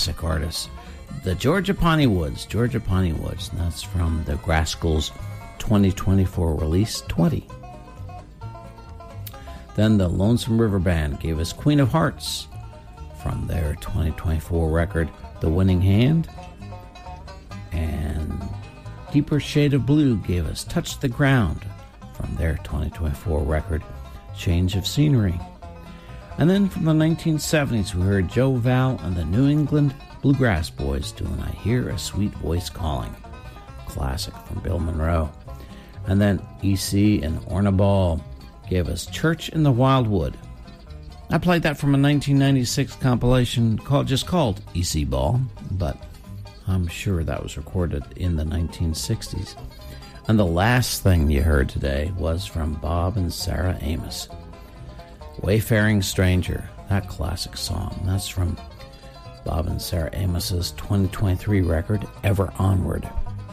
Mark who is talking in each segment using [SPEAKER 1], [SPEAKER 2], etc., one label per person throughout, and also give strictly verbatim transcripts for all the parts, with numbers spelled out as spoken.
[SPEAKER 1] classic artists. The Georgia Pawnee Woods, Georgia Pawnee Woods, and that's from the Grascals twenty twenty-four release, twenty. Then the Lonesome River Band gave us Queen of Hearts from their twenty twenty-four record, The Winning Hand. And Deeper Shade of Blue gave us Touch the Ground from their twenty twenty-four record, Change of Scenery. And then from the nineteen seventies, we heard Joe Val and the New England Bluegrass Boys doing I Hear a Sweet Voice Calling, classic from Bill Monroe. And then E C and Orna Ball gave us Church in the Wildwood. I played that from a nineteen ninety-six compilation called just called E C Ball, but I'm sure that was recorded in the nineteen sixties. And the last thing you heard today was from Bob and Sarah Amos, Wayfaring Stranger, that classic song. That's from Bob and Sarah Amos's twenty twenty-three record, Ever Onward.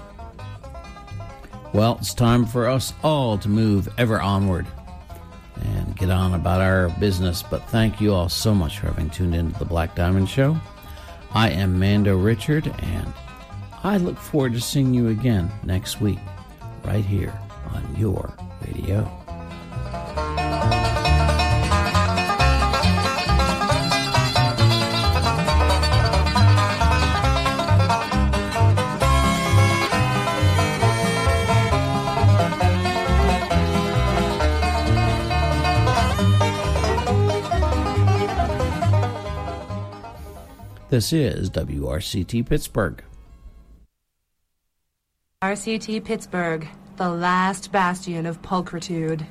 [SPEAKER 1] Well, it's time for us all to move ever onward and get on about our business, but thank you all so much for having tuned into the Black Diamond Show. I am Mando Richard, and I look forward to seeing you again next week, right here on your radio. This is W R C T Pittsburgh.
[SPEAKER 2] R C T Pittsburgh, the last bastion of pulchritude.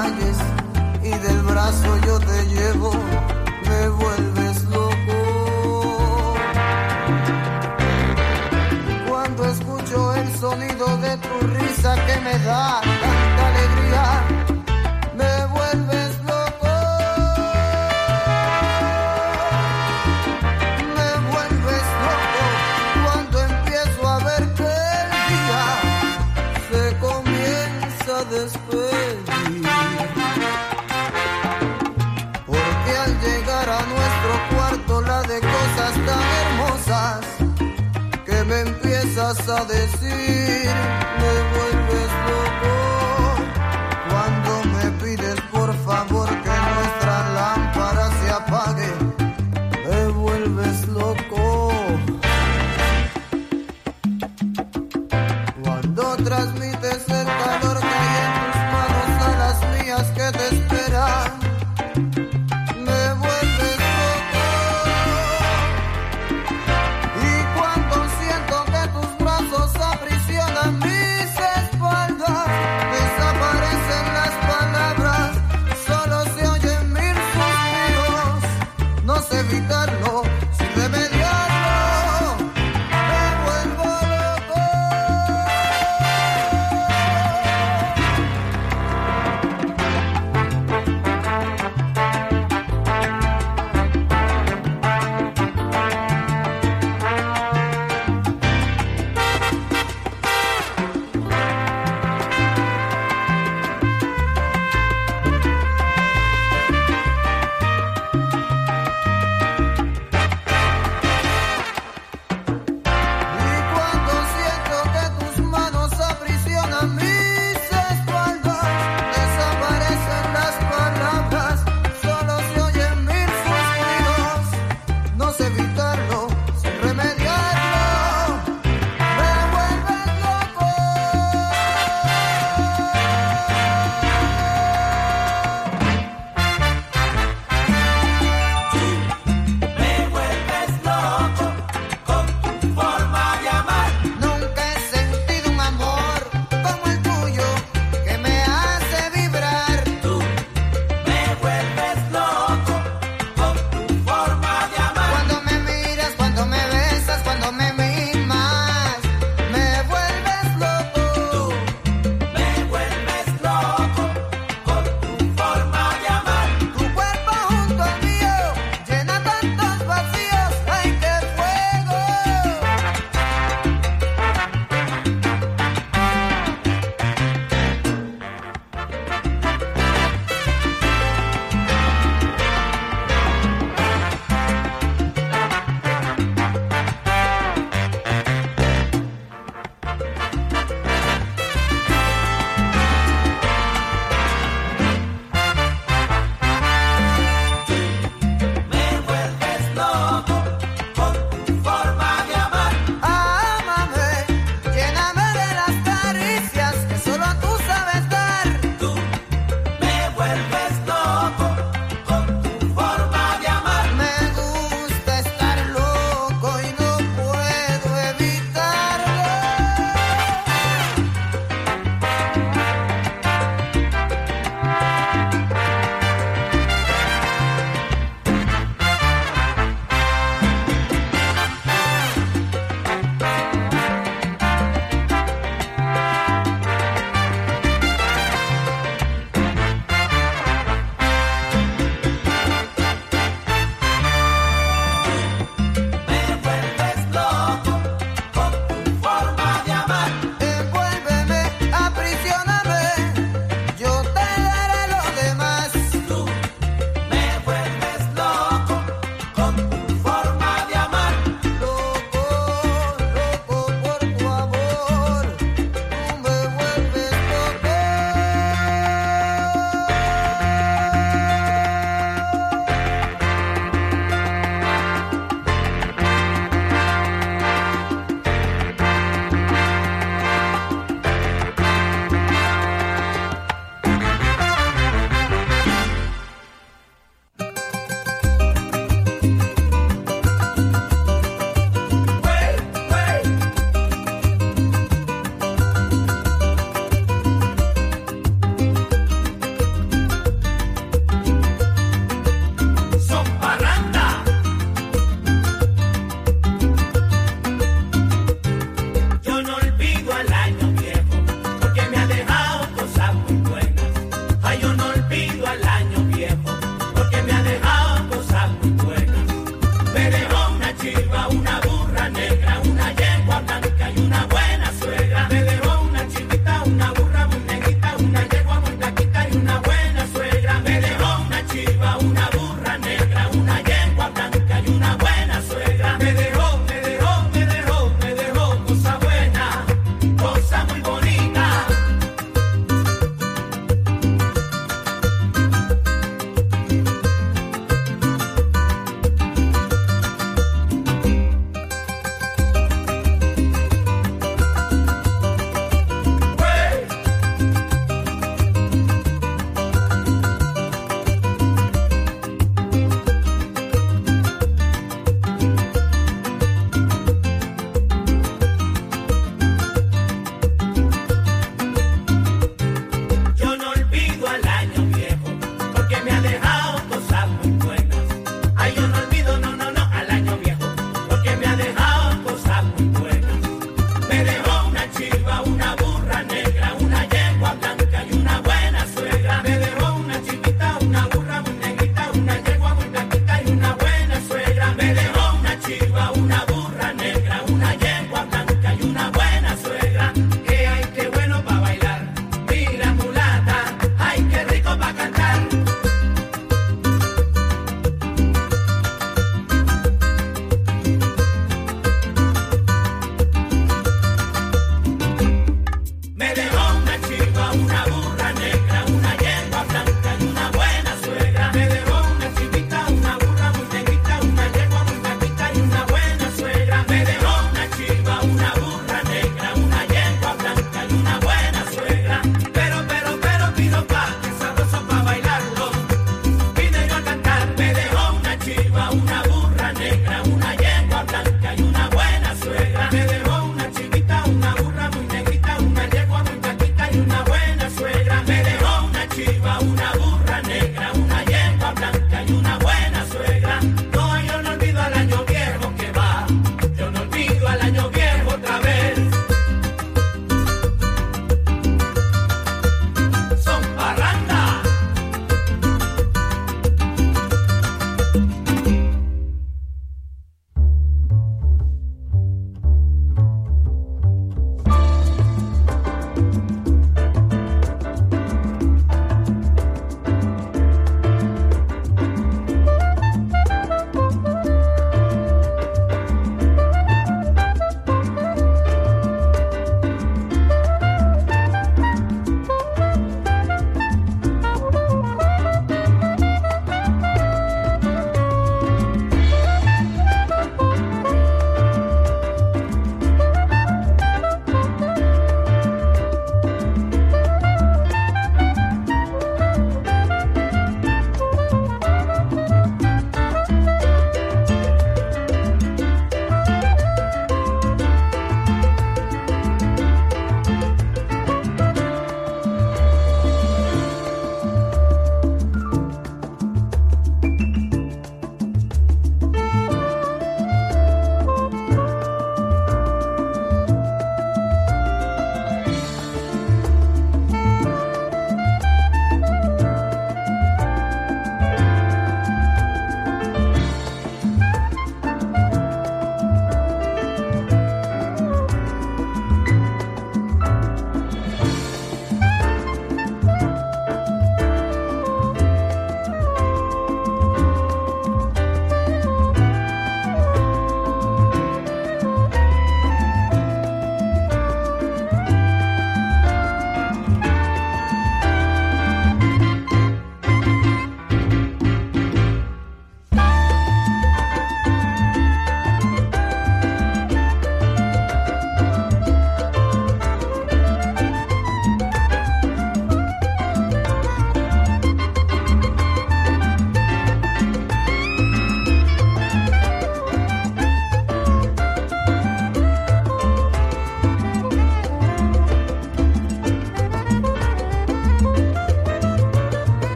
[SPEAKER 3] calles y del brazo yo te llevo, me vuelves loco. Cuando escucho el sonido de tu risa que me da tanta alegría, me vuelves loco. Me vuelves loco cuando empiezo a ver que el día se comienza a despedir. Porque al llegar a nuestro cuarto la de cosas tan hermosas que me empiezas a decir, me vuelves loco. Cuando me pides por favor que nuestra lámpara se apague, me vuelves loco. Cuando transmites el calor que hay en tus manos a las mías que te esperan, me vuelves loco. Y cuando siento que tus brazos aprisionan mi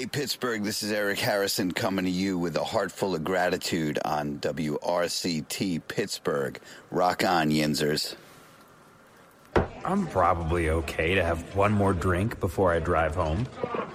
[SPEAKER 4] Hey, Pittsburgh, this is Eric Harrison coming to you with a heart full of gratitude on W R C T Pittsburgh. Rock on, Yinzers.
[SPEAKER 5] I'm probably okay to have one more drink before I drive home.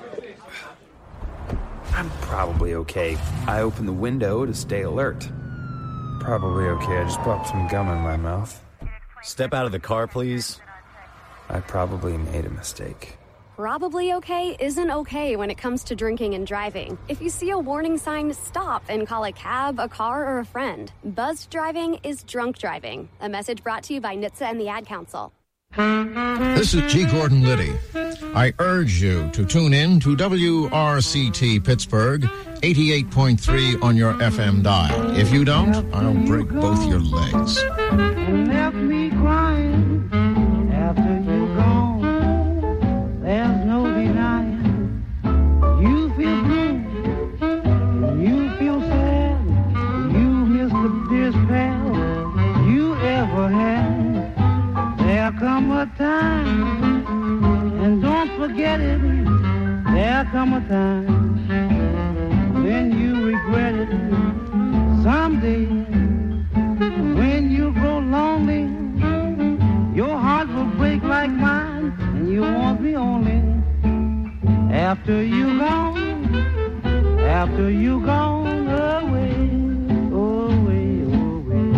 [SPEAKER 5] I'm probably okay. I open the window to stay alert. Probably okay. I just popped some gum in my mouth.
[SPEAKER 6] Step out of the car, please.
[SPEAKER 5] I probably made a mistake.
[SPEAKER 7] Probably okay isn't okay when it comes to drinking and driving. If you see a warning sign, stop and call a cab, a car, or a friend. Buzzed driving is drunk driving. A message brought to you by N H T S A and the Ad Council.
[SPEAKER 8] This is G. Gordon Liddy. I urge you to tune in to W R C T Pittsburgh, eighty-eight point three on your F M dial. If you don't, I'll break both your legs.
[SPEAKER 3] And left me crying after you gone. There's no denying. You feel blue. You feel sad. You miss the dearest pal you ever had. There come a time, and don't forget it. There come a time when you regret it. Someday, when you grow lonely, your heart will break like mine, and you won't be only. After you gone, after you gone away, away, away.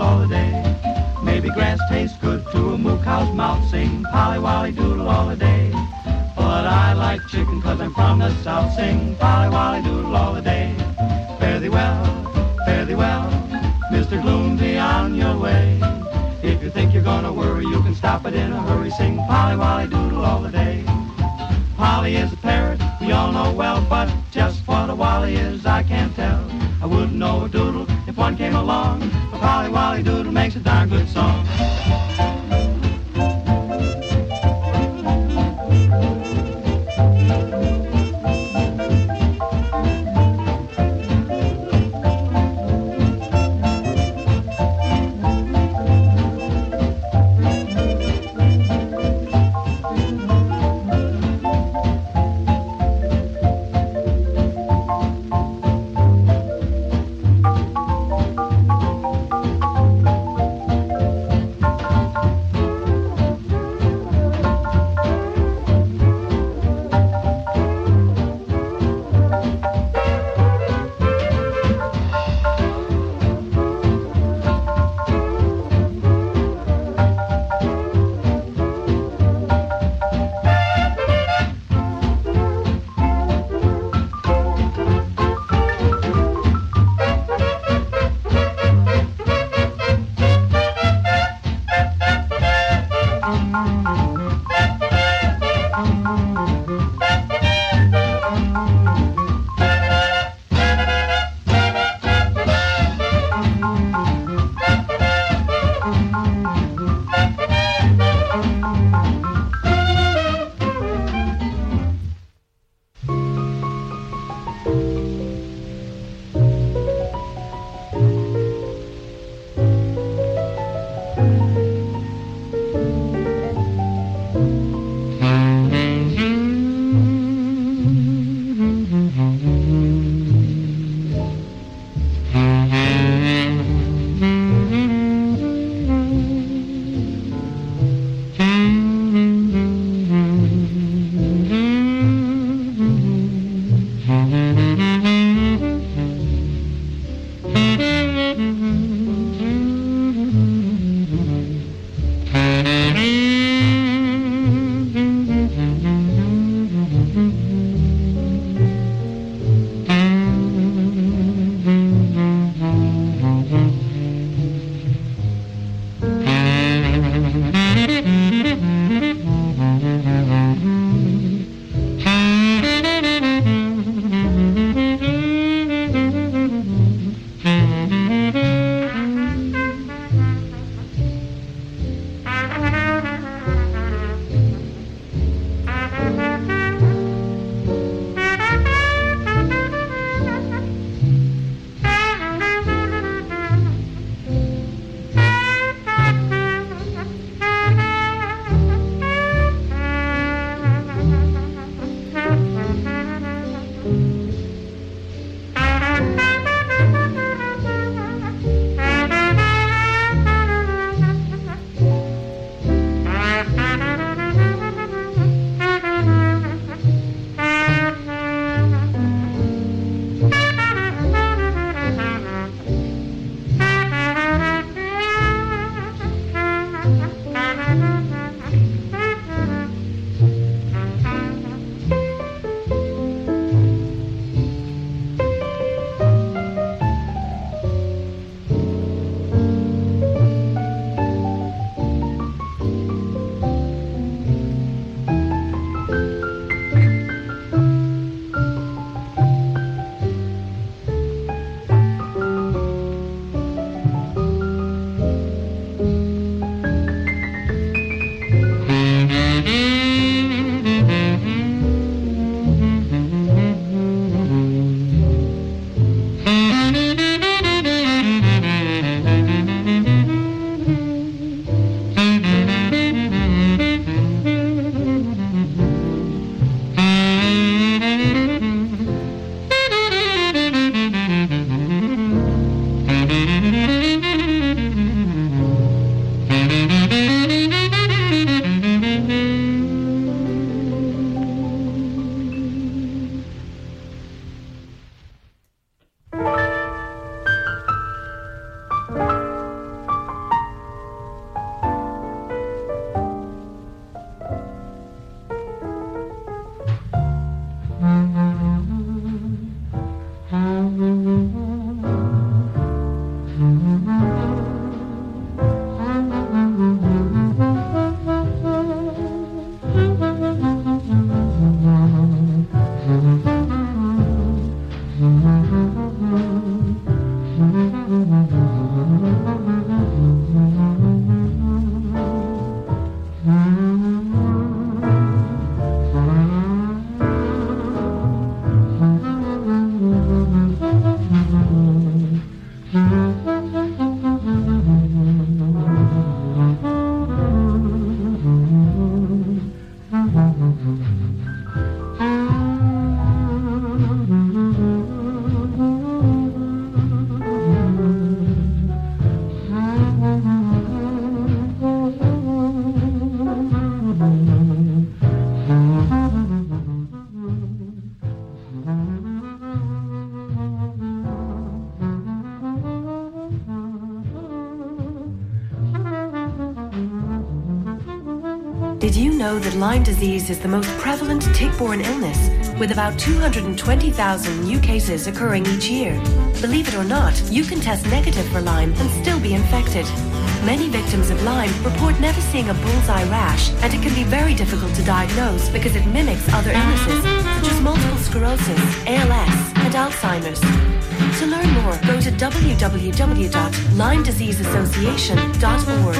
[SPEAKER 9] all the day. Maybe grass tastes good to a moo cow's mouth, sing Polly Wolly Doodle all the day. But I like chicken 'cause I'm from the south, sing Polly Wolly Doodle all the day. Fare thee well, fare thee well, Mister Gloom, be on your way. If you think you're gonna worry, you can stop it in a hurry, sing Polly Wolly Doodle all the day. Polly is a parrot, we all know well, but just what a Wally is, I can't tell. I wouldn't know a doodle if one came along, but Polly Wolly Doodle makes a darn good song.
[SPEAKER 10] Did you know that Lyme disease is the most prevalent tick-borne illness, with about two hundred twenty thousand new cases occurring each year? Believe it or not, you can test negative for Lyme and still be infected. Many victims of Lyme report never seeing a bullseye rash, and it can be very difficult to diagnose because it mimics other illnesses, such as multiple sclerosis, A L S, and Alzheimer's. To learn more, go to w w w dot lyme disease association dot org.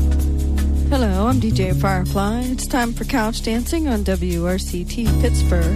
[SPEAKER 11] D J Firefly. It's time for couch dancing on W R C T Pittsburgh.